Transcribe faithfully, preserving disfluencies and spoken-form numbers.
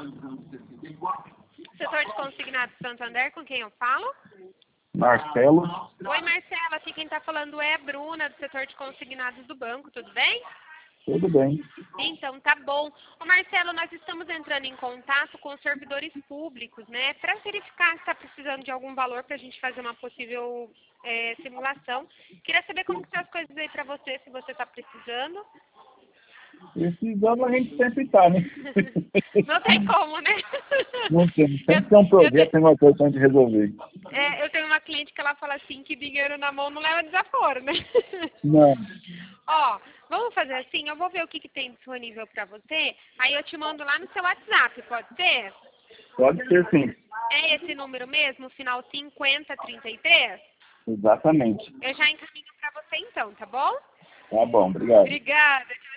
Setor de consignados Santander, com quem eu falo? Marcelo. Oi, Marcelo, aqui quem está falando é a Bruna, do setor de consignados do banco, tudo bem? Tudo bem. Então, tá bom. Ô, Marcelo, nós estamos entrando em contato com os servidores públicos, né, para verificar se está precisando de algum valor para a gente fazer uma possível é, simulação. Queria saber como que estão as coisas aí para você, se você está precisando. Precisando a gente sempre está, né? Não tem como, né? Não tem. Sempre tem um projeto, tem uma coisa pra gente resolver. É, eu tenho uma cliente que ela fala assim, que dinheiro na mão não leva desaforo, né? Não. Ó, vamos fazer assim, eu vou ver o que, que tem disponível para você, aí eu te mando lá no seu WhatsApp, pode ser? Pode ser sim. É esse número mesmo, final cinquenta trinta e três? Exatamente. Eu já encaminho para você então, tá bom? Tá bom, obrigado. Obrigada.